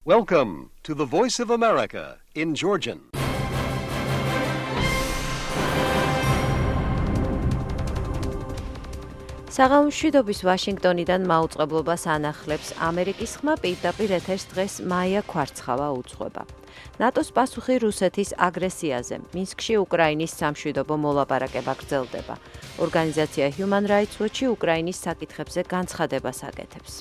Welcome to the Voice of America in Georgian. საღამომშვიდობის ვაშინგტონიდან მაუწყებლობას ანახლებს ამერიკის ხმა პირდაპირ ეთერს დღეს მაია ქვარცხავა უძღვება. ნატოს პასუხი რუსეთის აგრესიაზე. მინსკში უკრაინის სამშვიდობო მოლაპარაკება გრძელდება. ორგანიზაცია Human Rights Watch უკრაინის საკითხებზე განცხადებას აკეთებს.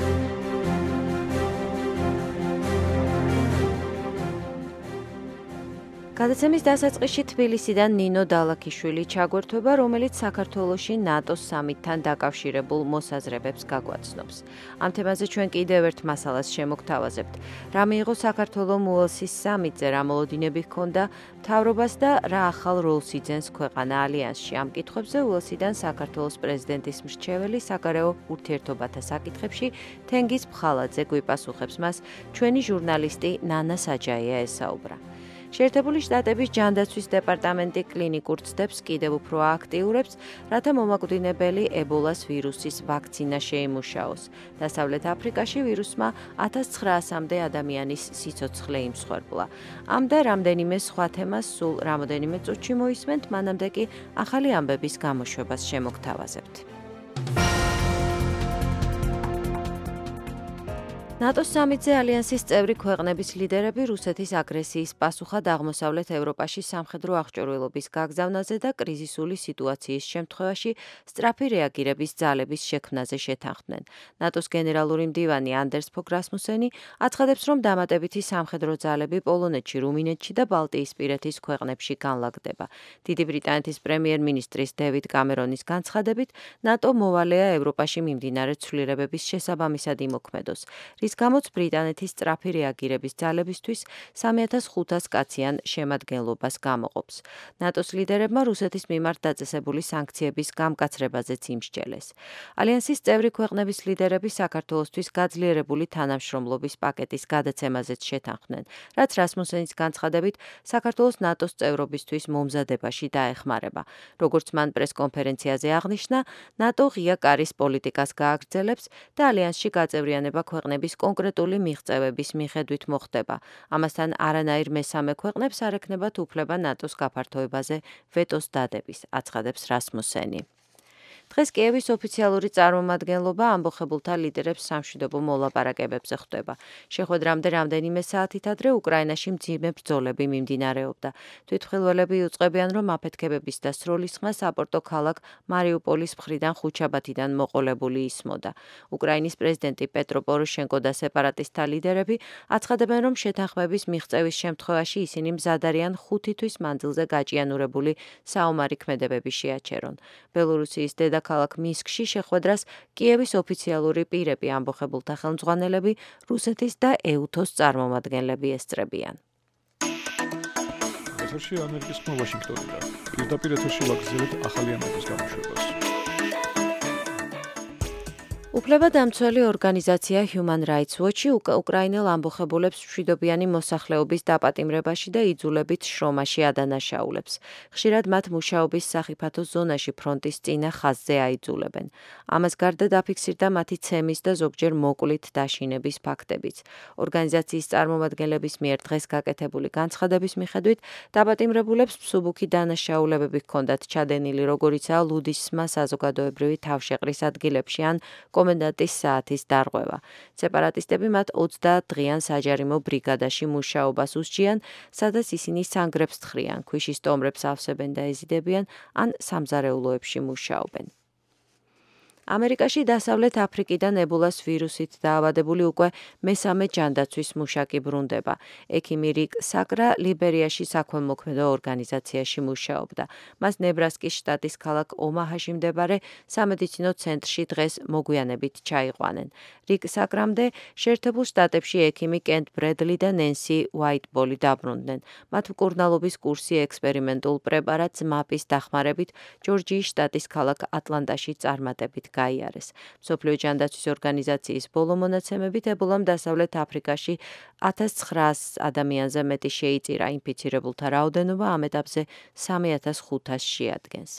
გადაცემის დასაწყისში თბილისიდან ნინო დალაქიშვილი ჩაგვერთვება, რომელიც საქართველოში ნატოს სამიტთან დაკავშირებულ მოსაზრებებს გაგვაცნობს. ამ თემაზე ჩვენ კიდევ ერთ მასალას შემოგთავაზებთ. რა მიიღო საქართველოს უელსის სამიტზე, რა მოლოდინები ჰქონდა მთავრობას და რა ახალ როლს იძენს ქვეყანა ალიანსში. ამ კითხვებზე უელსიდან საქართველოს პრეზიდენტის მრჩეველი საგარეო ურთიერთობათა საკითხებში თენგიზ ფხალაძე გვიპასუხებს. მას ჩვენი ჟურნალისტი ნანა საჯაია ესაუბრა. შეერთებული შტატების ჯანდაცვის დეპარტამენტი კლინიკურ ცდებს კიდევ უფრო აქტიურებს, რათა მომაკვდინებელი ებოლას ვირუსის ვაქცინა შეიმუშაოს. დასავლეთ აფრიკაში ვირუსმა 1900-მდე ადამიანის სიცოცხლე იმსხვერპლა. ამ და რამდენიმე სხვა თემას სულ რამოდენიმე წუთში მოისმენთ, მანამდე კი ახალი ამბების გამოშვებას შემოგთავაზებთ. ნატოს სამიტზე ალიანსის წევრი ქვეყნების ლიდერები რუსეთის აგრესიის პასუხად აღმოსავლეთ ევროპაში სამხედრო აღჭურვილობის გაგზავნაზე და კრიზისული სიტუაციის შემთხვევაში სწრაფი რეაგირების ძალების შექმნაზე შეთანხმდნენ. ნატოს გენერალური მდივანი anders Fogh Rasmussen აცხადებს, რომ დამატებითი სამხედრო ძალები პოლონეთში, რუმინეთში და ბალტიისპირეთის ქვეყნებში განლაგდება. დიდი ბრიტანეთის პრემიერ-მინისტრის დევიდ კამერონის განცხადებით, ნატო მოვალეა ევროპაში მიმდინარე ცვლილებების შესაბამისად იმოქმედოს. რის გამოც ბრიტანეთის სწრაფი რეაგირების ძალებისთვის 3500 კაციან შემადგენლობას გამოყოფს. ნატოს ლიდერებმა რუსეთის მიმართ დაწესებული სანქციების გამკაცრებაზეც იმსჯელეს. ალიანსის წევრი ქვეყნების ლიდერები საქართველოსთვის გაძლიერებული თანამშრომლობის პაკეტის გადაცემაზეც შეთანხმდნენ, რაც რასმუსენის განცხადებით საქართველოს ნატოს წევრობისთვის მომზადებაში დაეხმარება. როგორც მან პრესკონფერენციაზე აღნიშნა, ნატო ღია კარის პოლიტიკას გააგრძელებს და ალიანსში გაწევრიანება ქვეყნების კონკრეტული მიღწევების მიხედვით მოხდება. ამასთან არანაირ მესამე ქვეყნებს არ ექნებათ უფლება ნატოს გაფართოებაზე ვეტოს დადების, აცხადებს რასმუსენი. დღეს კიევის ოფიციალური წარმომადგენლობა ამბოხებულთა ლიდერებს სამშვიდობო მოლაპარაკებებზე ხვდება. შეხვედრამდე რამდენიმე საათით ადრე უკრაინაში მძიმე ბრძოლები მიმდინარეობდა. თვითმხილველები უწყებიან, რომ აფეთქებების და სროლის ხმა საპორტო ქალაქ მარიუპოლის მხრიდან ხუჩაბათიდან მოყოლებული ისმოდა. უკრაინის პრეზიდენტი პეტრო პოროშენკო და სეპარატისტთა ლიდერები აცხადებენ, რომ შეთანხმების მიღწევის შემთხვევაში ისინი მზად არიან 5 თვის მანძილზე გაჭიანურებული საომარი ქმედებები შეაჩერონ. ბელორუსიის დედაქალაქ მინსკში შეხვედრას კიევის ოფიციალური პირები, ამბოხებულთა ხელმძღვანელები, რუსეთის და ეუთოს წარმომადგენლები ესწრებიან. ეთერში ამერიკის ხმა ვაშინგტონიდან. პირდაპირ ეთერში ვაგრძელებთ ახალი ამბების გამოშვებას. უფლებადამცველი ორგანიზაცია Human Rights Watch უკრაინელ ამბოხებულებს მშვიდობიანი მოსახლეობის დაპატიმრებაში და იძულებით შრომაში ადანაშაულებს. ხშირად მათ მუშაობის სახიფათო ზონაში ფრონტის წინა ხაზზე აიძულებენ. ამას გარდა დაფიქსირდა მათი ცემის და ზოგჯერ მოკლით დაშინების ფაქტებიც. ორგანიზაციის წარმომადგენლების მიერ დღეს გაკეთებული განცხადების მიხედვით, დაპატიმრებულებს მსუბუქი დანაშაულებები ჰქონდათ ჩადენილი, როგორიცაა ლუდისმა საზოგადოებრივი თავშეყრის ადგილებში ან კომენდანტის საათის დარღვევა. სეპარატისტები მათ 20 დღიან საჯარიმო ბრიგადაში მუშაობას უსჯიან, სადაც ისინი სანგრებს თხრიან, ქვიშის სტომრებს ავსებენ და ეზიდებიან, ან სამზარეულოებში მუშაობენ. ამერიკაში დასავლეთ აფრიკიდან ებოლას ვირუსით დაავადებული უკვე მესამე ჯანდაცვის მუშაკი ბრუნდება. ექიმი რიკ საკრა ლიბერიაში საქველმოქმედო ორგანიზაციაში მუშაობდა. მას ნებრასკის შტატის ქალაქ ომაჰაში მდებარე სამედიცინო ცენტრში დღეს მოგვიანებით ჩაიყვანენ. რიკ საკრამდე შეერთებულ შტატებში ექიმი კენტ ბრედლი და ნენსი უაიტბოლი დაბრუნდნენ. მათ მკურნალობის კურსი ექსპერიმენტულ პრეპარატ მაპის დახმარებით ჯორჯიის შტატის ქალაქ ატლანტაში წარმატებით გაიარეს. მსოფლიო ჯანდაცვის ორგანიზაციის ბოლო მონაცემებით ებოლამ დასავლეთ აფრიკაში 1900 ადამიანზე მეტი შეიწირა. ინფიცირებულთა რაოდენობა ამ ეტაპზე 3500 შეადგენს.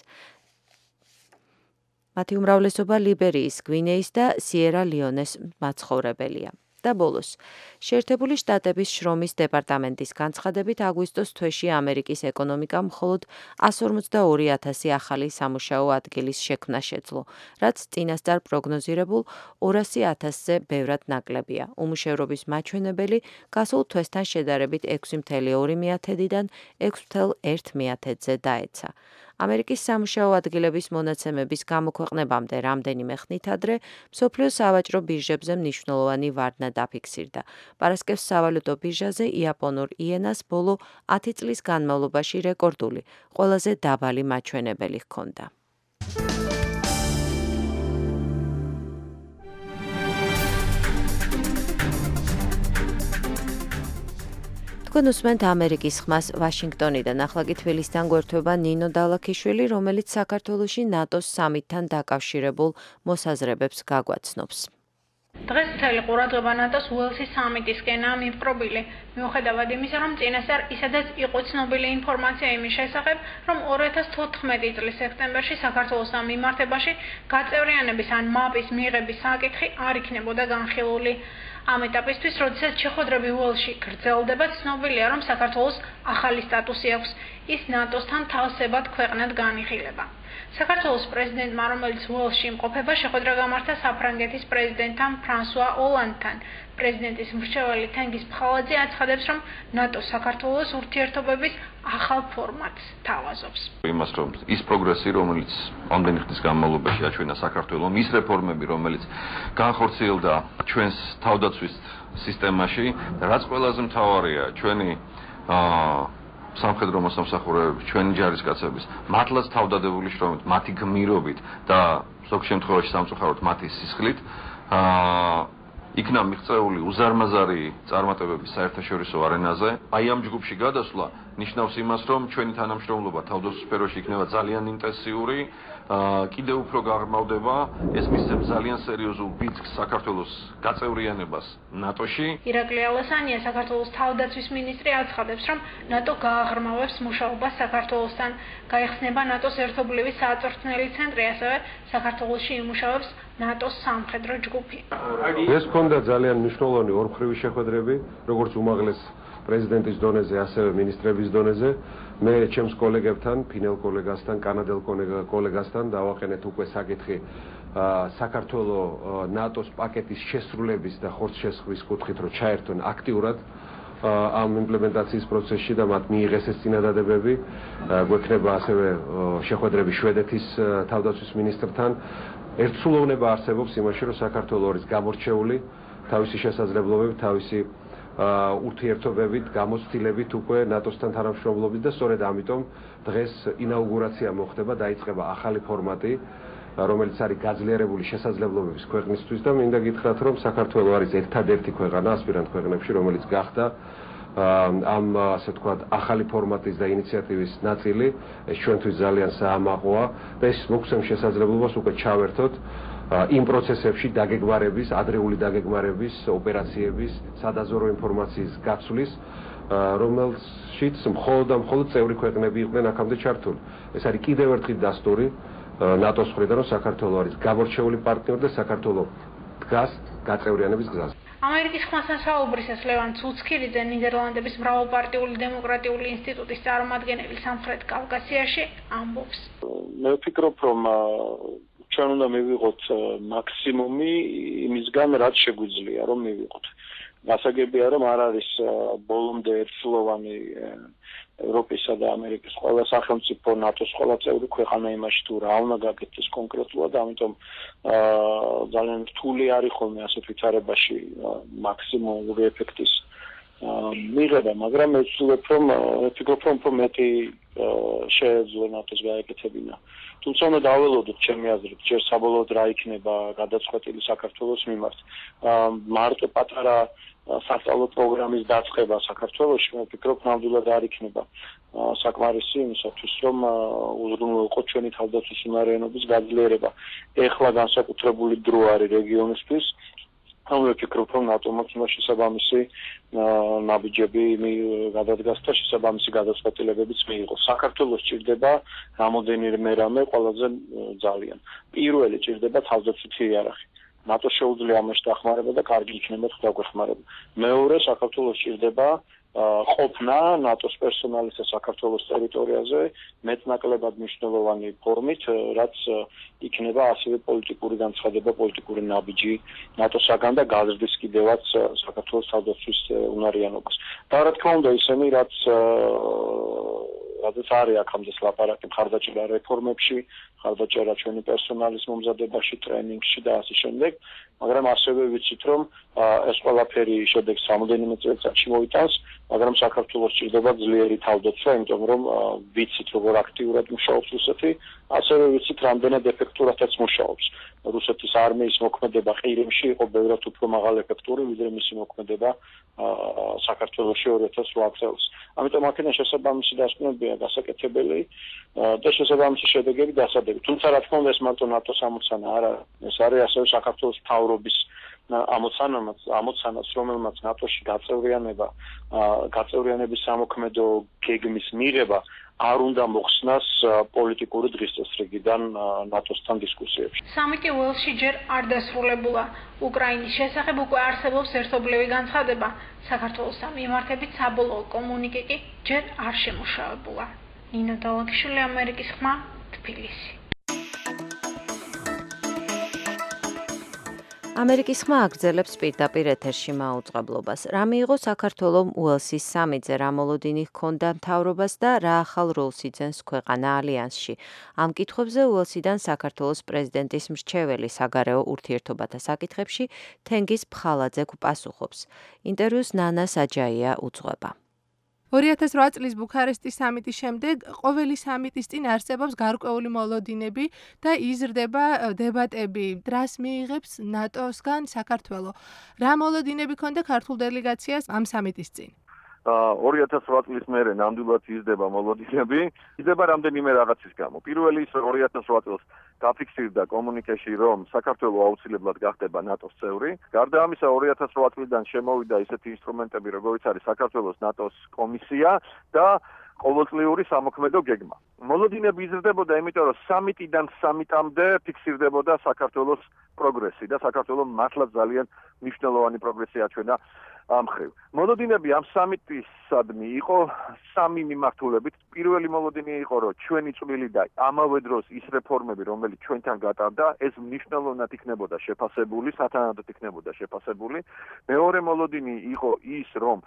მათი უმრავლესობა ლიბერიის, გვინეის და სიერა ლეონეს მაცხოვრებელია. და ბოლოს. შეერთებული შტატების შრომის დეპარტამენტის განცხადებით აგვისტოს თვეში ამერიკის ეკონომიკამ მხოლოდ 152,000 ახალი სამუშაო ადგილის შექმნა შეძლო, რაც წინასწარ პროგნოზირებულ 200,000-ზე ბევრად ნაკლებია. უმუშევრობის მაჩვენებელი გასულ თვესთან შედარებით 6,2%-დან 6,1%-ზე დაეცა. ამერიკის სამუშაო ადგილების მონაცემების გამოქვეყნებამდე რამდენიმე ხნით ადრე მსოფლიოს სავაჭრო ბირჟებზე მნიშვნელოვანი ვარდნა დაფიქსირდა. პარასკევს სავალუტო ბირჟაზე იაპონურ იენას ბოლო 10 წლის განმავლობაში რეკორდული, ყველაზე დაბალი მაჩვენებელი ჰქონდა. თქვენ უსმენთ ამერიკის ხმას ვაშინგტონიდან. ახლა კი თბილისიდან გვერდება ნინო დალაქიშვილი, რომელიც საქართველოში ნატოს სამიტთან დაკავშირებულ მოსაზრებებს გაგვაცნობს. დღეს მთელი ყურადღება ნატოს უელსის სამიტისკენაა მიპყრობილი. მიუხედავად იმისა, რომ წინასწარ ისედაც იყო ცნობილი ინფორმაცია იმის შესახებ, რომ 2014 წლის სექტემბერში საქართველოსთან მიმართებაში გაწევრიანების ან მაპის მიღების საკითხი არ იქნებოდა განხილული. ამ ეტაპისთვის, როდესაც შეხვედრები უელსში გრძელდება, ცნობილია, რომ საქართველოს ახალი სტატუსი აქვს. ის ნატოსთან თავსებად ქვეყნად განიხილება. საქართველოს პრეზიდენტმა, რომელიც უელსში იმყოფება, შეხვედრა გამართა საფრანგეთის პრეზიდენტთან ფრანსუა ოლანდთან. პრეზიდენტის მრჩეველი თენგიზ ფხალაძე აცხადებს, რომ ნატო საქართველოს ურთიერთობების ახალ ფორმატს თავაზობს. იმას, რომ ის პროგრესი, რომელიც ამდენი ხნის განმავლობაში აჩვენა საქართველოს, ის რეფორმები, რომელიც განხორციელდა ჩვენს თავდაცვის სისტემაში, რაც ყველაზე მთავარია, ჩვენი სამხედრო მოსამსახურეების, ჩვენი ჯარისკაცების, მართლაც თავდადებული შრომით, მათი გმირობით და ზოგ შემთხვევაში სამწუხაროდ მათი სისხლით, იქნა მიღწეული უზარმაზარი წარმატებების საერთაშორისო არენაზე. აი ამ ჯგუფში გადასვლა ნიშნავს იმას, რომ ჩვენი თანამშრომლობა თავდაცვის სფეროში იქნება ძალიან ინტენსიური, კიდევ უფრო გაღრმავდება, ეს მისცემს ძალიან სერიოზულ ბიძგს საქართველოს გაწევრიანებას ნატოში. ირაკლი ალესანია, საქართველოს თავდაცვის მინისტრი, აცხადებს, რომ ნატო გააღრმავებს მუშაობას საქართველოსთან. გაიხსნება ნატოს ერთობლივი სააწვრთნელი ცენტრი, ასევე საქართველოში იმუშავებს ნატოს სამხედრო ჯგუფი. ეს ჰქონდა ძალიან მნიშვნელოვანი ორმხრივი შეხვედრები, როგორც უმაღლეს პრეზიდენტის დონეზე, ასევე მინისტრების დონეზე. მე ჩემს კოლეგებთან, ფინელ კოლეგასთან, კანადელ კოლეგასთან დავაყენეთ უკვე საკითხი საქართველოს ნატოს პაკეტის შესრულების და ხორცშესხვის კუთხით, რომ ჩაერთონ აქტიურად ამ იმპლემენტაციის პროცესში და მათ მიიღეს ეს წინადადებები. გვექნება ასევე შეხვედრები შვედეთის თავდაცვის მინისტრთან. ერთსულოვნება არსებობს იმაში, რომ საქართველოს არის გამორჩეული თავისი შესაძლებლობებით, თავისი ურთიერთობებით, გამოცდილებით უკვე ნატოსთან თანამშრომლობით და სწორედ ამიტომ დღეს ინაუგურაცია მოხდება, დაიწყება ახალი ფორმატი, რომელიც არის გაძლიერებული შესაძლებლობების ქვეყნისთვის და მინდა გითხრათ, რომ საქართველოს არის ერთადერთი ქვეყანა ასპირანტ ქვეყნებში, რომელიც გახდა ამ ასე ვთქვათ ახალი ფორმატის და ინიციატივის ნაწილი. ეს ჩვენთვის ძალიან საამაყოა და ეს მოგვცემს შესაძლებლობას უკვე ჩავერთოთ იმ პროცესებში დაგეგმარების, ადრეული დაგეგმარების, ოპერაციების, სადაზვერო ინფორმაციის გაცვლის, რომელშიც მხოლოდ წევრი ქვეყნები იყვნენ აქამდე ჩართული. ეს არის კიდევ ერთი დასტური ნატოს მხრიდან, რომ საქართველოს არის გამორჩეული პარტნიორი და საქართველოს დგას გაწევრიანების გზაზე. ამერიკის ხმასთან საუბრისას ლევან ცუცქირიძე, ნიდერლანდების მრავალპარტიული დემოკრატიული ინსტიტუტის წარმომადგენელი სამხრეთ კავკასიაში ამბობს. მე ვფიქრობ, რომ ჩვენ უნდა მივიღოთ მაქსიმუმი იმისგან, რაც შეგვიძლია, რომ მივიღოთ. გასაგებია, რომ არ არის ბოლომდე ერთსულოვანი ევროპისა და ამერიკის ყველა სახელმწიფო, ნატოს ყველა წევრი ქვეყანა იმაში, თუ რა უნდა გაკეთდეს კონკრეტულად, ამიტომ ძალიან რთული არის ხოლმე ასეთ ვითარებაში მაქსიმალური ეფექტის მიღება, მაგრამ მე ვფიქრობ, რომ მეტი შეეძლო ნატოს გაეკეთებინა. თუმცა უნდა დაველოდოთ ჩემი აზრით, ჯერ საბოლოოდ რა იქნება გადაწყვეტილი საქართველოს მიმართ. მარტო პატარა სასწავლო პროგრამის დაწყება საქართველოში, მე ვფიქრობ, ნამდვილად არ იქნება საკმარისი იმისათვის, რომ უზრუნველყოთ ჩვენი თავდაცვის უნარიანობის გაძლიერება. ეხლა განსაკუთრებული დრო არის რეგიონისთვის. მე ვფიქრობ, რომ ნატომ აქვს შესაბამისი ნაბიჯები გადადგას და შესაბამისი გადაწყვეტილებებიც მიიღოს. საქართველოს ჭირდება რამოდენიმე რამე ყველაზე ძალიან. პირველი ჭირდება თავდაცვითი იარაღი. ნატოს შეუძლია ამაში დახმარება და კარგი იქნება თუ დაგვეხმარება. მეორე, საქართველოს სჭირდება ყოფნა ნატოს პერსონალისა საქართველოს ტერიტორიაზე მეტნაკლებად მნიშვნელოვანი ფორმით, რაც იქნება ასევე პოლიტიკური განცხადება, პოლიტიკური ნაბიჯი ნატოსაგან და გაზრდის კიდევაც საქართველოს თავდაცვის უნარიანობას. და რა თქმა უნდა, ისინი რაც არის აქამდე ლაპარაკი მხარდაჭერა რეფორმებში, მხარდაჭერა ჩვენი პერსონალის მომზადებაში, ტრენინგში და ასე შემდეგ, მაგრამ ასევე ვიცით, რომ ეს ყველაფერი შედეგს რამოდენიმე წელიწადში მოიტანს, მაგრამ საქართველოს სჭირდება ძლიერი თავდაცვა, იმიტომ რომ ვიცით როგორ აქტიურად მუშაობს რუსეთი, ასევე ვიცით რამდენად ეფექტურადაც მუშაობს. რუსეთის არმიის მოქმედება ყირიმში იყო ბევრად უფრო მაღალ ეფექტური, ვიდრე მისი მოქმედება საქართველოში 2008 წელს. ამიტომ აქედან შესაბამისი დასკვნებია გასაკეთებელი და შესაბამისი შედეგები დასადები. თუმცა რა თქმა უნდა ეს მარტო ნატოს ამოცანა არ არის, ეს არის ასევე საქართველოს მთავრობის ამოცანაც, რომელმაც ნატოში გაწევრიანების სამოქმედო გეგმის მიღება არ უნდა მოხსნას პოლიტიკური დღის წესრიგიდან ნატოსთან დისკუსიებში. სამიტი უელსში ჯერ არ დასრულებულა. უკრაინის შესახებ უკვე არსებობს ერთობლივი განცხადება. საქართველოსთან მიმართებით საბოლოო კომუნიკე კი ჯერ არ შემუშავებულა. ნინო დალაგიშვილი, ამერიკის ხმა, თბილისი. ამერიკის ხმა აგრძელებს პირდაპირ ეთერში მაუწყებლობას. რა მიიღო საქართველომ უელსის სამიტზე, რა მოლოდინი ჰქონდა მთავრობას და რა ახალ როლს იძენს ქვეყანა ალიანსში. ამ კითხვებზე უელსიდან საქართველოს პრეზიდენტის მრჩეველი საგარეო ურთიერთობათა საკითხებში თენგიზ ფხალაძე გვპასუხობს. ინტერვიუს ნანა საჯაია უძღვება. 2008 წლის ბუქარესტის სამიტის შემდეგ ყოველი სამიტის წინ არსებობს გარკვეული მოლოდინები და იზრდება დებატები, დრას მიიღებს ნატოსგან საქართველო. რა მოლოდინები ქონდა ქართულ დელეგაციას ამ სამიტის წინ? 2008 წლის მერე ნამდვილად იზრდება მოლოდინები, იზრდება რამდენიმე რაღაცის გამო. პირველი ის 2008 წელს გაფიქსირდა კომუნიკეში, რომ საქართველო აუცილებლად გახდება ნატოს წევრი. გარდა ამისა 2008 წლიდან შემოვიდა ისეთი ინსტრუმენტები, როგორიც არის საქართველოს ნატოს კომისია და ყოველწლიური სამოქმედო გეგმა. მოლოდინები იზრდებოდა, იმიტომ რომ სამიტიდან სამიტამდე ფიქსირდებოდა საქართველოს პროგრესი და საქართველო მართლაც ძალიან მნიშვნელოვანი პროგრესი აჩვენა ამ ხრივ. მოლოდინები ამ სამიტისადმი იყო სამი მიმართულებით. პირველი მოლოდინი იყო, რომ ჩვენი წვლილი და ამავე დროს ის რეფორმები, რომელიც ჩვენთან გატარდა, ეს მნიშვნელოვნად იქნებოდა შეფასებული, სათანადოდ იქნებოდა შეფასებული. მეორე მოლოდინი იყო ის, რომ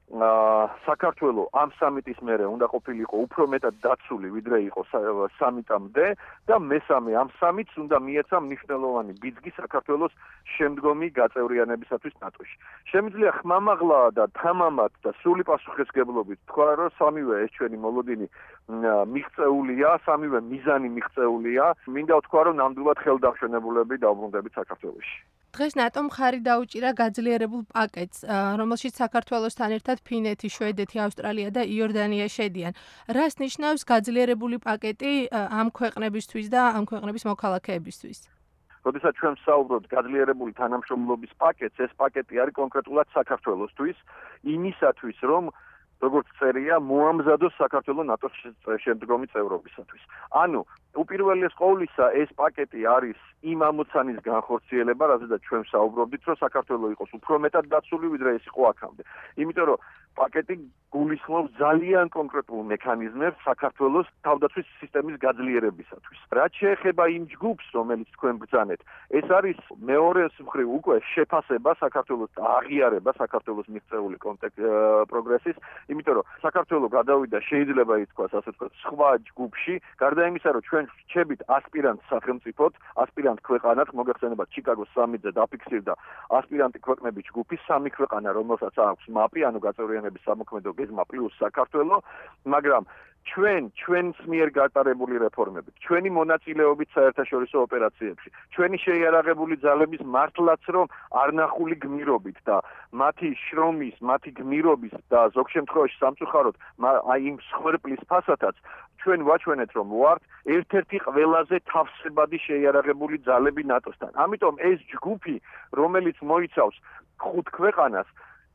საქართველო ამ სამიტის მერე უნდა ყოფილიყო უფრო მეტად დაცული, ვიდრე იყო სამიტამდე და მესამე ამ სამიტს უნდა მიეცა მნიშვნელოვანი ბიძგი საქართველოს შემდგომი გაწევრიანებისათვის ნატოში. შემიძლია ხმამაღლა და თამამად და სრული პასუხისგებლობით თქვა, რომ სამივე ეს ჩვენი მოლოდინი მიღწეულია, სამივე მიზანი მიღწეულია. მინდა ვთქვა, რომ ნამდვილად ხელდაშვენებულები დაუბრუნდებით საქართველოში. დღეს ნატომ მხარი დაუჭირა გაძლიერებულ პაკეტს, რომელშიც საქართველოსთან ერთად ფინეთი, შვედეთი, ავსტრალია და იორდანია შედიან. რას ნიშნავს გაძლიერებული პაკეტი ამ ქვეყნებისთვის და ამ ქვეყნების მოქალაქეებისთვის? როდესაც ჩვენ ვსაუბრობთ გაძლიერებული თანამშრომლობის პაკეტს, ეს პაკეტი არის კონკრეტულად საქართველოსთვის, იმისათვის, რომ როგორც წერია, მოამზადოს საქართველო ნატოს შემდგომი წევრობისათვის. ანუ, უპირველეს ყოვლისა, ეს პაკეტი არის იმ ამოცანის განხორციელება, რაზეც ჩვენ ვსაუბრობდით, რომ საქართველო იყოს უფრო მეტად დაცული, ვიდრე ეს იყო აქამდე. იმიტომ რომ პაკეტი გულისხმობს ძალიან კონკრეტულ მექანიზმებს საქართველოს თავდაცვის სისტემის გაძლიერებისათვის. რაც შეეხება იმ ჯგუფს, რომელიც თქვენ ბრძანეთ, ეს არის მეორე მხრივ უკვე შეფასება საქართველოს და აღიარება საქართველოს მიღწეული პროგრესის, იმიტომ რომ საქართველო გადავიდა, შეიძლება ითქვას, ასე ვთქვათ, სხვა ჯგუფში, გარდა იმისა, რომ ჩვენ ვრჩებით ასპირანტ სახელმწიფოდ, ასპირანტ ქვეყანად, მოგეხსენებათ ჩიკაგოს სამიტზე დაფიქსირდა ასპირანტი ქვეყნების ჯგუფი, 3 ქვეყანა, რომელსაც აქვს მაპი, ანუ გაწევრიანების სამოქმედო გეგმა პლუს საქართველო, მაგრამ ჩვენს მიერ გატარებული რეფორმებით, ჩვენი მონაწილეობით საერთაშორისო ოპერაციებში, ჩვენი შეიარაღებული ძალების მართლაც რომ არნახული გმირობით და მათი შრომის, მათი გმირობის და ზოგ შემთხვევაში სამწუხაროდ იმ სხერპლის ფასადაც ჩვენ ვაჩვენეთ რომ ვართ ერთ-ერთი ყველაზე თავსებადი შეიარაღებული ძალები ნატოსთან. ამიტომ ეს ჯგუფი, რომელიც მოიცავს 5 ქვეყანას,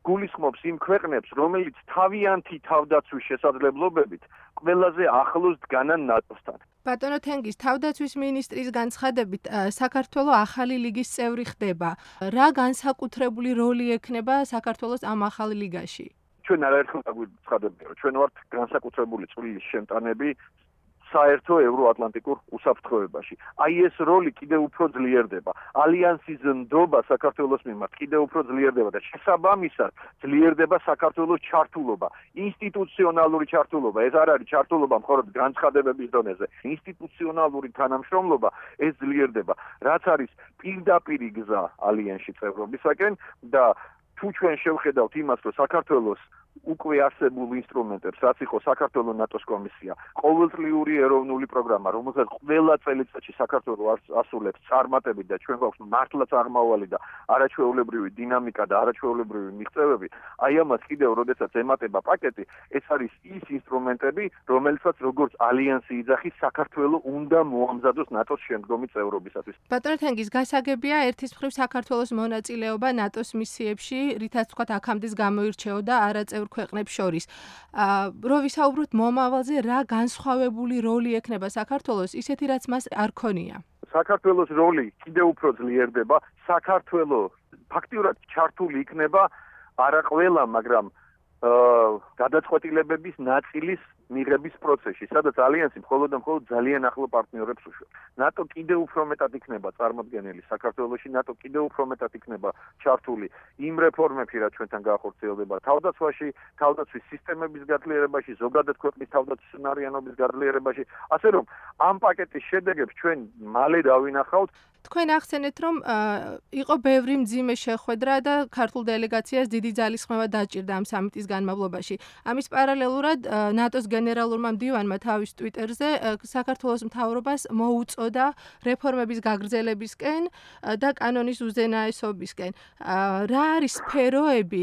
გულისხმობს იმ ქვეყნებს, რომელიც თავიანთი თავდაცვის შესაძლებლობებით ყველაზე ახლოს დგანან ნატოსთან. ბატონო თენგის, თავდაცვის ministris განცხადებით, საქართველო ახალი ლიგის წევრი ხდება. რა განსაკუთრებული როლი ექნება საქართველოს ამ ახალ ლიგაში? ჩვენ არაერთხელ დაგვიცხადებია, რომ ჩვენ ვართ განსაკუთრებული წვლილის შემტანები საერთო ევროატლანტიკურ უსაფრთხოებაში. აი ეს როლი კიდევ უფრო ძლიერდება. ალიანსის ნდობა საქართველოს მიმართ კიდევ უფრო ძლიერდება და შესაბამისად ძლიერდება საქართველოს ჩართულობა, ინსტიტუციონალური ჩართულობა. ეს არ არის ჩართულობა მხოლოდ განცხადებების დონეზე. ინსტიტუციონალური თანამშრომლობა ეს ძლიერდება, რაც არის პირდაპირი გზა ალიანსში წევრობისაკენ და თუ ჩვენ შევხედავთ იმას, რომ საქართველოს უკვე არსებულ ინსტრუმენტებს, რაც იყო საქართველოს ნატოს კომისია, ყოველწლიური ეროვნული პროგრამა, რომელსაც ყველა წელიწადში საქართველო ასრულებს წარმატებით და ჩვენ გვაქვს მართლაც აღმავალი და არაჩვეულებრივი დინამიკა და არაჩვეულებრივი მიღწევები, აი ამას კიდევ როდესაც ემატება პაკეტი, ეს არის ის ინსტრუმენტები, რომელსაც როგორც ალიანსი იძახის, საქართველო უნდა მოამზადოს ნატოს შემდგომი წევრობისათვის. ბატონო თენგის, გასაგებია ერთის მხრივ საქართველოს მონაწილეობა ნატოს მისიებში, რითაც თქვათ აქამდე გამოირჩეოდა არაწევრ ქვეყნებს შორის. რო ვისაუბროთ მომავალზე, რა განსხვავებული როლი ექნება საქართველოს, ისეთი რაც მას არ ქონია. საქართველოს როლი კიდევ უფრო ძლიერდება. საქართველო ფაქტიურად ჩართული იქნება არა ყველა, მაგრამ გადაწყვეტილებების ნაწილის მიღების პროცესში, სადაც ალიანსი მხოლოდ და მხოლოდ ძალიან ახლო პარტნიორებს უშვებს. ნატო კიდევ უფრო მეტად იქნება წარმოდგენილი საქართველოში, ნატო კიდევ უფრო მეტად იქნება ჩართული იმ რეფორმებში, რაც ჩვენთან გაახორციელდება თავდაცვაში, თავდაცვის სისტემების გაძლიერებაში, ზოგადად ქვეყნის თავდაცვის უნარიანობის გაძლიერებაში, ასე რომ ამ პაკეტის შედეგებს ჩვენ მალე დავინახავთ. თქვენ ახსენეთ, რომ იყო ბევრი მძიმე შეხვედრა და ქართულ დელეგაციას დიდი ძალისხმევა დაჭირდა ამ სამიტის განმავლობაში. ამის პარალელურად ნატოს გენერალურმა მდივანმა თავის ტვიტერზე საქართველოს მთავრობას მოუწოდა რეფორმების გაგრძელებისკენ და კანონის უზენაესობისკენ. რა არის სფეროები,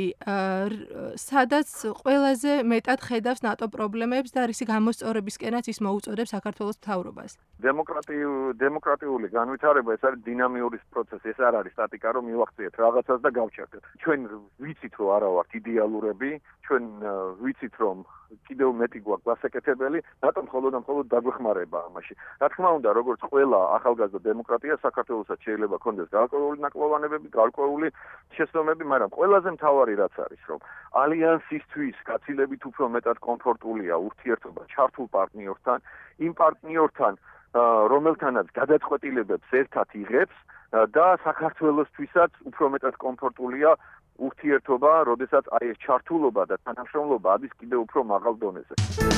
სადაც ყველაზე მეტად ხედავს ნატო პრობლემებს და რისი გამოსწორებისკენაც ის მოუწოდებს საქართველოს მთავრობას? დემოკრატიული განვითარება ეს არის დინამიური პროცესი, ეს არ არის სტატიკა, რომ მივახციეთ რაღაცას და გავჩერდეთ. ჩვენ ვიცით, რომ არა ვართ იდეალურები, ჩვენ ვიცით, რომ კიდევ მეტი გვაქვს გასაკეთებელი, რატომ მხოლოდ დაგვეხმარება ამაში. რა თქმა უნდა, როგორც ყველა ახალგაზრდა დემოკრატია, საქართველოსაც შეიძლება ქონდეს გარკვეული ნაკლოვანებები, გარკვეული შეცდომები, მაგრამ ყველაზე მთავარი რაც არის, რომ ალიანსისთვის გაცილებით უფრო მეტად კომფორტულია ურთიერთობა ჩართულ პარტნიორთან, იმ პარტნიორთან, რომელთანაც გადაწყვეტილებებს ერთად იღებს და საქართველოსთვისაც უფრო მეტად კომფორტულია ურთიერთობა, როდესაც აი ეს ჩართულობა და თანამშრომლობა არის კიდევ უფრო მაღალ დონეზე.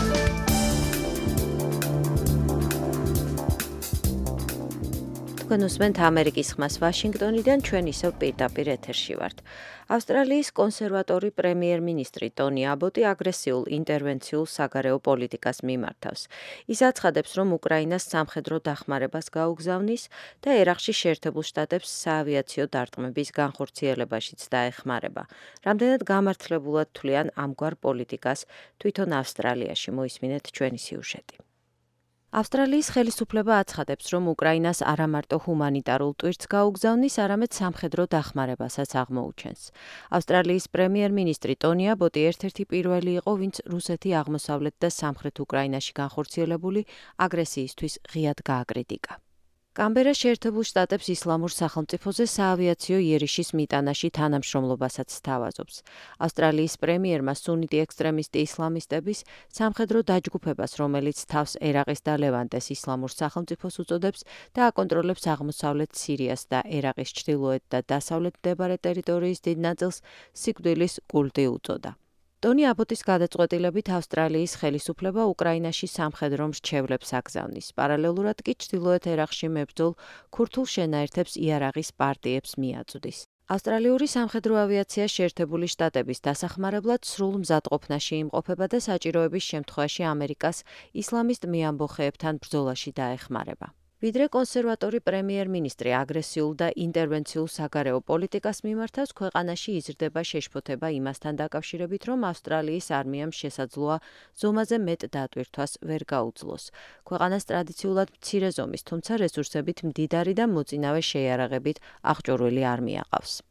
თქვენ უსმენთ ამერიკის ხმას ვაშინგტონიდან, ჩვენ ისევ პირდაპირ ეთერში ვართ. ავსტრალიის კონსერვატორი პრემიერ-მინისტრი ტონი აბოტი აგრესიულ ინტერვენციულ საგარეო პოლიტიკას მიმართავს. ის აცხადებს, რომ უკრაინას სამხედრო დახმარებას გაუგზავნის და ერაყში შეერთებულ შტატებს საავიაციო დარტყმების განხორციელებაშიც დაეხმარება. რამდენად გამართლებულად თვლიან ამგვარ პოლიტიკას თვითონ ავსტრალიაში, მოისმინეთ ჩვენი სიუჟეტი. ავსტრალიის ხელისუფლება აცხადებს, რომ უკრაინას არა მარტო ჰუმანიტარულ ტვირთს გაუგზავნის, არამედ სამხედრო დახმარებასაც აღმოუჩენს. ავსტრალიის პრემიერ-მინისტრი ტონი აბოტი ერთ-ერთი პირველი იყო, ვინც რუსეთი აღმოსავლეთ და სამხრეთ უკრაინაში განხორციელებული აგრესიისთვის ღიად გააკრიტიკა. კამბერა შეერთებულ შტატებს ისლამურ სახელმწიფოზე საავიაციო იერიშის მიტანაში თანამშრომლობასაც სთავაზობს. ავსტრალიის პრემიერმა სუნიტი ექსტრემისტი ისლამისტების სამხედრო დაჯგუფებას, რომელიც თავს ერაყის და ლევანტეს ისლამურ სახელმწიფოს უწოდებს და აკონტროლებს აღმოსავლეთ სირიას და ერაყის ჩრდილოეთ და დასავლეთ მდებარე ტერიტორიის დიდ ნაწილს, სიკვდილის კულტი უწოდა. ტონი აბოტის გადაწყვეტილებით ავსტრალიის ხელისუფლება უკრაინაში სამხედრო მრჩევლებს აგზავნის. პარალელურად კი ჩრდილოეთ ერაყში მებრძოლ ქურთულ შენაერთებს იარაღის პარტიებს მიაწვდის. ავსტრალიური სამხედრო ავიაცია შეერთებული შტატების დასახმარებლად სრულ მზადყოფნაში იმყოფება და საჭიროების შემთხვევაში ამერიკას ისლამისტ მეამბოხეებთან ბრძოლაში დაეხმარება. ვიდრე კონსერვატორი პრემიერ-მინისტრი აგრესიულ და ინტერვენციულ საგარეო პოლიტიკას მიმართავს, ქვეყანაში იზრდება შეშფოთება იმასთან დაკავშირებით, რომ ავსტრალიის არმიამ შესაძლოა ზომაზე მეტ დატვირთვას ვერ გაუძლოს. ქვეყანას ტრადიციულად მცირე ზომის, თუმცა რესურსებით მდიდარი და მოწინავე შეიარაღებით აღჭურვილი არმია ყავს.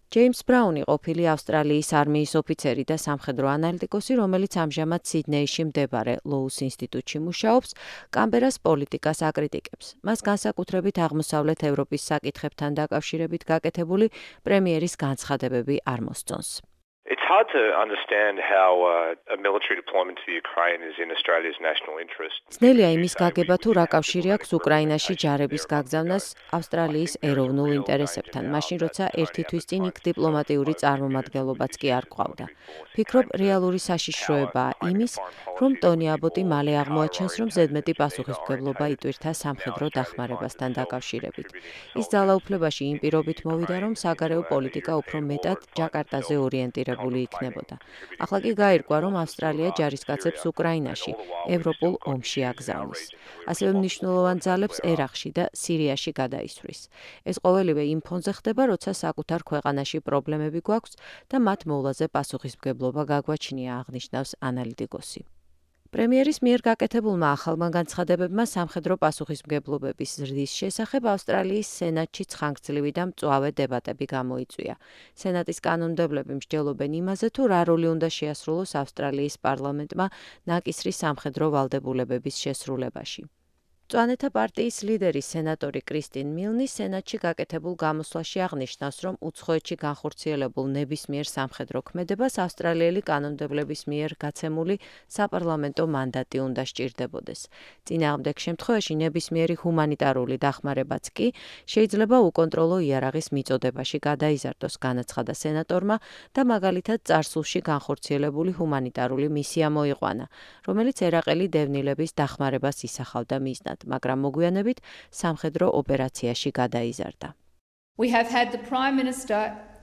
ჯეიმს ბრაუნი ყოფილი ავსტრალიის არმიის ოფიცერი და სამხედრო ანალიტიკოსი, რომელიც ამჟამად სიდნეიში მდებარე ლოუს ინსტიტუტში მუშაობს, კამბერას პოლიტიკას აკრიტიკებს. მას განსაკუთრებით აღმოსავლეთ ევროპის საკითხებთან დაკავშირებით გაკეთებული პრემიერის განცხადებები არ მოსწონს. It's hard to understand how a military deployment to Ukraine is in Australia's national interest. ძნელია იმის გაგება თუ რა კავშირი აქვს უკრაინაში ჯარების გაგზავნას ავსტრალიის ეროვნულ ინტერესებთან, მაშინ როცა ერთი თვის წინ იქ დიპლომატიური წარმომადგენლობაც კი არ გვყავდა. ფიქრობ, რეალური საშიშროებაა იმის, რომ ტონი აბოტი მალე აღმოაჩენს, რომ ზედმეტი პასუხისმგებლობა იტვირთა სამხედრო დახმარებასთან დაკავშირებით. ის ძალაუფლებაში იმ პირობით მოვიდა, რომ საგარეო პოლიტიკა უფრო მეტად ჯაკარტაზე ორიენტირებული იქნებოდა. ახლა კი გაირკვა, რომ ავსტრალია ჯარისკაცებს უკრაინაში, ევროპულ ომში აგზავნის. ასევე მნიშვნელოვან ძალებს ერაყში და სირიაში გადაისვრის. ეს ყოველივე იმ ფონზე ხდება, როცა საკუთარ ქვეყანაში პრობლემები გვაქვს და მათ მოვლაზე პასუხისმგებლობა გაგვაჩნია, აღნიშნავს ანალიტიკოსი. პრემიერის მიერ გაკეთებულმა ახალმა განცხადებებმა სამხედრო პასუხისმგებლობების ზრდის შესახებ ავსტრალიის სენატში ცხანგრძლივი და მწვავე დებატები გამოიწვია. სენატის კანონმდებლები მსჯელობენ იმაზე, თუ რა როლი უნდა შეასრულოს ავსტრალიის პარლამენტმა ნაკისრი სამხედრო ვალდებულებების შესრულებაში. მწვანეთა პარტიის ლიდერი სენატორი კრისტინ მილნი სენატში გაკეთებულ გამოსვლაში აღნიშნავს, რომ უცხოეთში განხორციელებულ ნებისმიერ სამხედრო ქმედებას ავსტრალიელი კანონმდებლების მიერ გაცემული საპარლამენტო მანდატი უნდა სჭირდებოდეს. წინააღმდეგ შემთხვევაში ნებისმიერი ჰუმანიტარული დახმარებაც კი შეიძლება უკონტროლო იარაღის მიწოდებაში გადაიზარდოს, განაცხადა სენატორმა და მაგალითად წარსულში განხორციელებული ჰუმანიტარული მისია მოიყვანა, რომელიც ერაყელი დევნილების დახმარებას ისახავდა მიზნად. მაგრამ მოგვიანებით სამხედრო ოპერაციაში გადაიზარდა. We have had the Prime Minister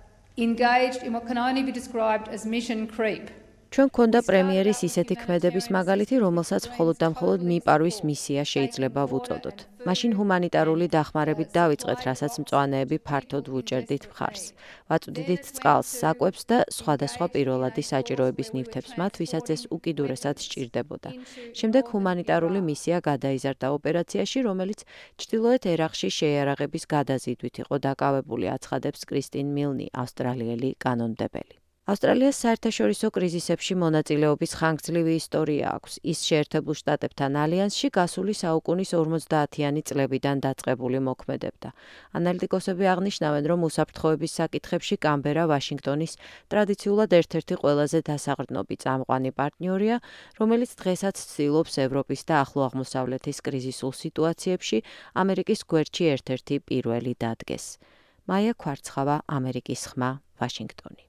engaged in what can only be described as mission creep. ჩვენ გვქონდა პრემიერის ისეთი ქმედების მაგალითი, რომელსაც მხოლოდ და მხოლოდ მიპარვის მისია შეიძლება ვუწოდოთ. მაშინ ჰუმანიტარული დახმარებით დავიწყეთ, რასაც მწვანეები ფართოდ ვუჭერდით მხარს. ვაწვდიდით წყალს, საკვებს და სხვადასხვა პირველადი საჭიროების ნივთებს მათ, ვისაც ეს უკიდურესად სჭირდებოდა. შემდეგ ჰუმანიტარული მისია გადაიზარდა ოპერაციაში, რომელიც ჩრდილოეთ ერაყში შეიარაღების გადაზიდვით იყო დაკავებული, აცხადებს კრისტინ მილნი, ავსტრალიელი კანონმდებელი. ავსტრალიას საერთაშორისო კრიზისებში მონაწილეობის ხანგრძლივი ისტორია აქვს. ის შეერთებულ შტატებთან ალიანსში გასული საუკუნის 50-იანი წლებიდან დაწყებული მოქმედებდა. ანალიტიკოსები აღნიშნავენ, რომ უსაფრთხოების საკითხებში კამბერა ვაშინგტონის ტრადიციულად ერთ-ერთი ყველაზე დასაყრდნობი წამყვანი პარტნიორია, რომელიც დღესაც ცდილობს ევროპის და ახლო აღმოსავლეთის კრიზისულ სიტუაციებში ამერიკის გვერდში ერთ-ერთი პირველი დადგეს. მაია ქვარცხავა, ამერიკის ხმა, ვაშინგტონი.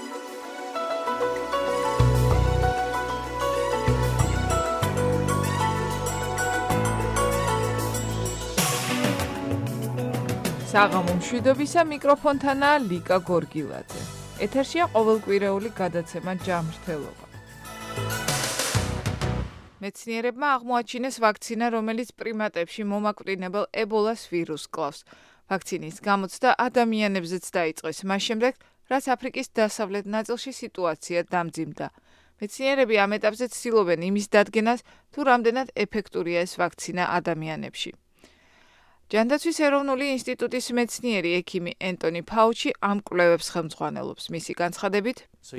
საღამო მშვიდობისა მიკროფონთანაა ლიკა გორგილაძე. ეთერშია ყოველკვირეული გადაცემა ჯამრთელობა. მეცნიერებმა აღმოაჩინეს ვაქცინა, რომელიც პრიმატებში მომაკვდინებელ ებოლას ვირუსს კლავს. ვაქცინის გამოცდა ადამიანებზეც დაიწყეს, მას შემდეგ, რაც აფრიკის დასავლეთ ნაწილში სიტუაცია დამძიმდა. მეცნიერები ამ ეტაპზე ცდილობენ იმის დადგენას, თუ რამდენად ეფექტურია ეს ვაქცინა ადამიანებში. ჯანდაცვის ეროვნული ინსტიტუტის მეცნიერი ექიმი ენტონი ფაუჩი ამ კვლევებს ხელმძღვანელობს. მისი განცხადებით,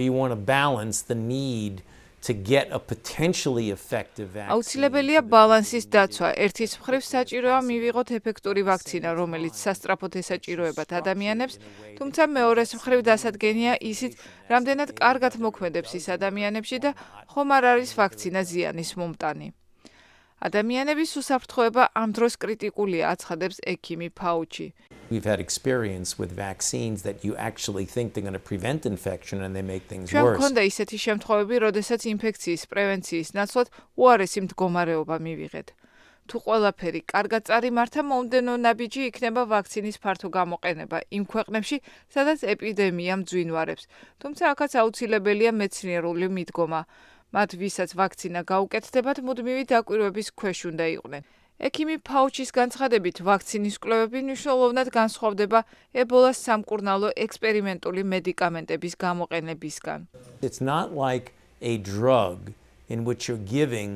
აუცილებელია ბალანსის დაცვა. ერთის მხრივ საჭიროა მივიღოთ ეფექტური ვაქცინა, რომელიც სასწრაფოდ ესაჭიროებათ ადამიანებს, თუმცა მეორეს მხრივ დასადგენია ისიც, რამდენად კარგად მოქმედებს ის ადამიანებში და ხომ არ არის ვაქცინა ზიანის მომტანი. ადამიანების უსაფრთხოება ამ დროს კრიტიკულია, აცხადებს ექიმი ფაუჩი. We've had experience with vaccines that you actually think they're going to prevent infection and they make things ჩვენ worse. გვქონდა ისეთი შემთხვევები, როდესაც ინფექციის პრევენციის ნაცვლად უარესი მდგომარეობა მივიღეთ. თუ ყველაფერი კარგად წარიმართა, მომდენო ნაბიჯი იქნება ვაქცინის ფართო გამოყენება იმ ქვეყნებში, სადაც ეპიდემია მძვინვარებს. თუმცა აქაც აუცილებელია მეცნიერული მიდგომა. მათ ვისაც ვაქცინა გაუკეთდებათ, მუდმივი დაკვირვების ქვეშ უნდა იყვნენ. ექიმი ფაუჩის განცხადებით, ვაქცინის კვლევები მნიშვნელოვნად განსხვავდება ებოლას სამკურნალო ექსპერიმენტული მედიკამენტების გამოყენებისგან. It's not like a drug in which you're giving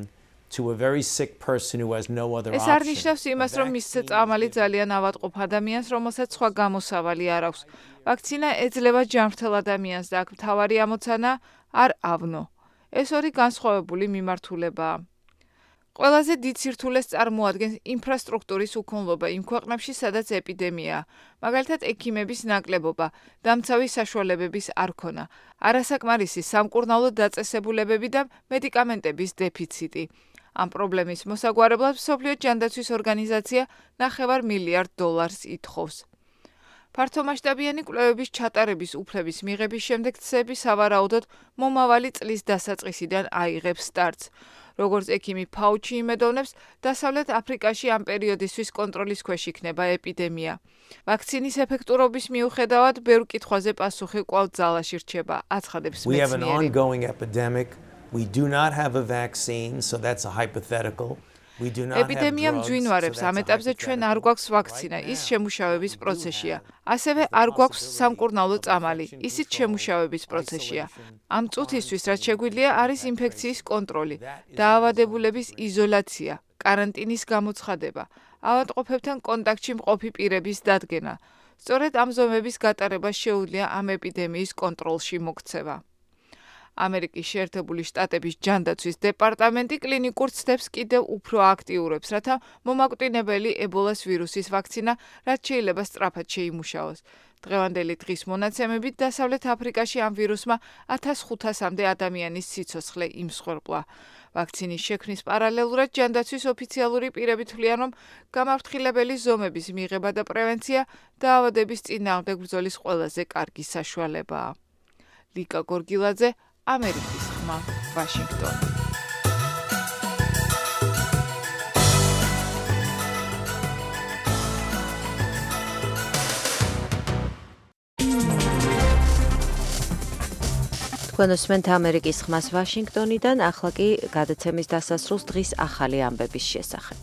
to a very sick person who has no other option. ეს არ ნიშნავს იმას, რომ მისცე წამალი ძალიან ავადმყოფ ადამიანს, რომელსაც სხვა გამოსავალი არ აქვს. ვაქცინა ეძლევა ჯანმრთელ ადამიანს და აქ მთავარი ამოცანა არ ავნო. ეს ორი განსხვავებული მიმართულებაა. ყველაზე დიდ სირთულეს წარმოადგენს ინფრასტრუქტურის უქონლობა იმ ქვეყნებში, სადაც ეპიდემიაა, მაგალითად ექიმების ნაკლებობა, დამცავი საშუალებების არ ქონა, არასაკმარისი სამკურნალო დაწესებულებები და მედიკამენტების დეფიციტი. ამ პრობლემის მოსაგვარებლად მსოფლიო ჯანდაცვის ორგანიზაცია $9 მილიარდ ითხოვს. ფართომასშტაბიანი კვლევების ჩატარების უფლების მიღების შემდეგ ცები სავარაუდოდ მომავალი წლის დასაწყისიდან აიღებს სტარტს. როგორც ექიმი ფაუჩი იმედოვნებს, დასავლეთ აფრიკაში ამ პერიოდისთვის კონტროლის ქვეშ იქნება ეპიდემია. ვაქცინის ეფექტურობის მიუხედავად, ბევრ კითხვაზე პასუხი კვლავ ძალაში რჩება, აცხადებს მეცნიერი. We have an ongoing epidemic. We do not have a vaccine, so that's a hypothetical. ეპიდემია მძვინვარებს, ამ ეტაპზე ჩვენ არ გვაქვს ვაქცინა, ის შემუშავების პროცესია. ასევე არ გვაქვს სამკურნალო წამალი, ისიც შემუშავების პროცესია. ამ წუთისთვის, რაც შეგვიძლია, არის ინფექციის კონტროლი, დაავადებულების იზოლაცია, კარანტინის გამოცხადება, ავადმყოფებთან კონტაქტში მყოფი პირების დადგენა. სწორედ ამ ზომების გატარება შეუძლია ამ ეპიდემიის კონტროლში მოქცევა. ამერიკის შეერთებული შტატების ჯანდაცვის დეპარტამენტი კლინიკურ ცდებს კიდევ უფრო აქტიურებს, რათა მომაკვდინებელი ებოლას ვირუსის ვაქცინა რაც შეიძლება სწრაფად შეიმუშაოს. დღევანდელი დღის მონაცემებით დასავლეთ აფრიკაში ამ ვირუსმა 1500-მდე ადამიანის სიცოცხლე იმსხვერპლა. ვაქცინის შექმნის პარალელურად ჯანდაცვის ოფიციალური პირები თვლიან, რომ გამაფრთხილებელი ზომების მიღება და პრევენცია დაავადების წინააღმდეგ ბრძოლის ყველაზე კარგი საშუალებაა. ლიკა გორგილაძე, ამერიკის ხმა, ვაშინგტონი. თქვენ უსმენთ ამერიკის ხმას ვაშინგტონიდან, ახლა კი გადაცემის დასასრულს დღის ახალი ამბების შესახებ.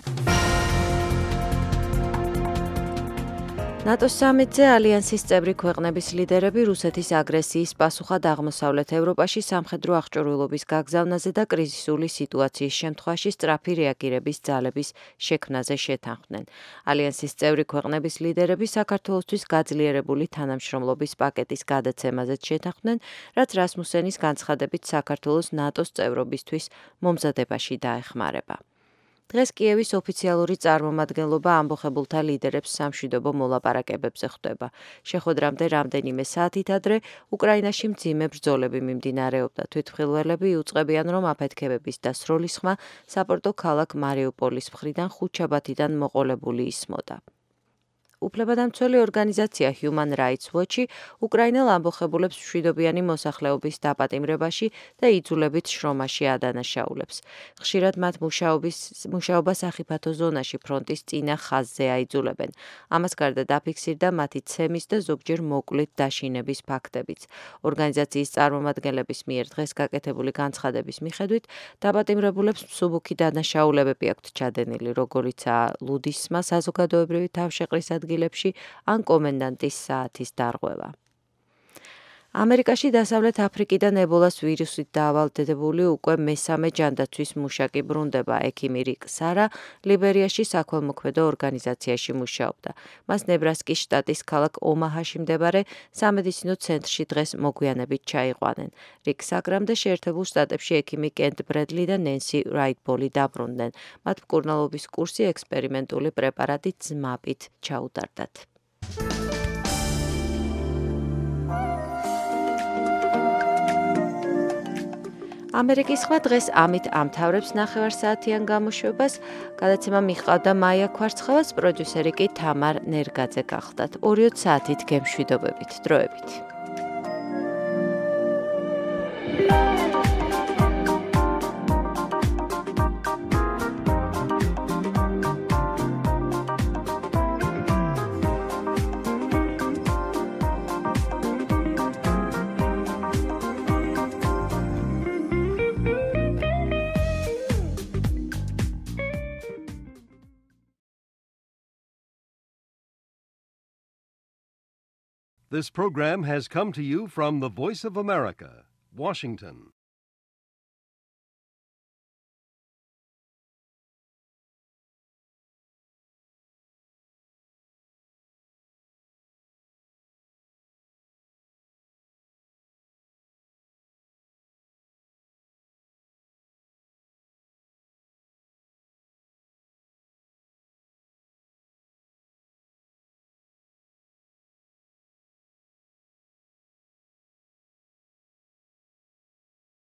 ნატოს სამიტზე ალიანსის წევრი ქვეყნების ლიდერები რუსეთის აგრესიის პასუხად აღმოსავლეთ ევროპაში სამხედრო აღჭურვილობის გაგზავნაზე და კრიზისული სიტუაციის შემთხვევაში სწრაფი რეაგირების ძალების შექმნაზე შეთანხმდნენ. ალიანსის წევრი ქვეყნების ლიდერები საქართველოსთვის გაძლიერებული თანამშრომლობის პაკეტის გადაცემაზეც შეთანხმდნენ, რაც რასმუსენის განცხადებით საქართველოს ნატოს წევრობისთვის მომზადებაში დაეხმარება. დღეს კიევის ოფიციალური წარმომადგენლობა ამბოხებულთა ლიდერებს სამშვიდობო მოლაპარაკებებზე ხვდება. შეხვედრამდე რამდენიმე საათით ადრე უკრაინაში მძიმე ბრძოლები მიმდინარეობდა. თვითმხილველები იუწყებიან, რომ აფეთქებების და სროლის ხმა საპორტო ქალაქ მარიუპოლის მხრიდან ხუთშაბათიდან მოყოლებული ისმოდა. უფლებადამცველი ორგანიზაცია Human Rights Watch უკრაინელ ამბოხებულებს მშვიდობიანი მოსახლეობის დაპატიმრებაში და იძულებით შრომაში ადანაშაულებს. ხშირად მათ მუშაობა სახიფათო ზონაში ფრონტის წინა ხაზზე აიძულებენ. ამას გარდა დაფიქსირდა მათი ცემის და ზოგჯერ მოკლით დაშინების ფაქტებიც. ორგანიზაციის წარმომადგენლების მიერ დღეს გაკეთებული განცხადების მიხედვით, დაპატიმრებულებს მსუბუქი დანაშაულებები აქვთ ჩადენილი, როგორიცაა ლუდისმა, საზოგადოებრივი თავშეყრის ადგილებში ან კომენდანტის საათის დარღვევა. ამერიკაში დასავლეთ აფრიკიდან ებოლას ვირუსით დაავადებული უკვე მესამე ჯანდაცვის მუშაკი ბრუნდება. ექიმი რიკ სარა ლიბერიაში საქველმოქმედო ორგანიზაციაში მუშაობდა. მას ნებრასკის შტატის ქალაქ ომაჰაში მდებარე სამედიცინო ცენტრში დღეს მოგვიანებით ჩაიყვანენ. რიკ საგრამდე შეერთებულ შტატებში ექიმი კენტ ბრედლი და ნენსი რაიტბოლი დაბრუნდნენ. მათ მკურნალობის კურსი ექსპერიმენტული პრეპარატით ზმაპით ჩაუტარდათ. ამერიკის ხმა დღეს ამით ამთავრებს 9 საათიან გამოშვებას. გადაცემა მიჰყავდა მაია ქვარცხავას, პროდიუსერი კი თამარ ნერგაძე გახლდათ. 2 საათით გემშვიდობებით, დროებით. This program has come to you from the Voice of America, Washington.